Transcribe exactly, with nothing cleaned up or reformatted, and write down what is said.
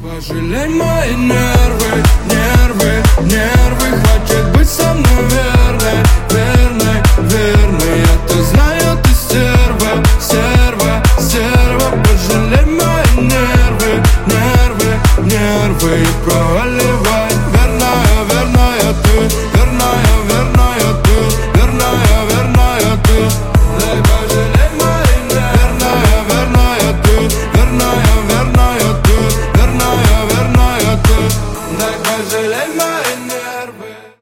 Пожалей мои нервы, нервы, нервы. Хочет быть со мной.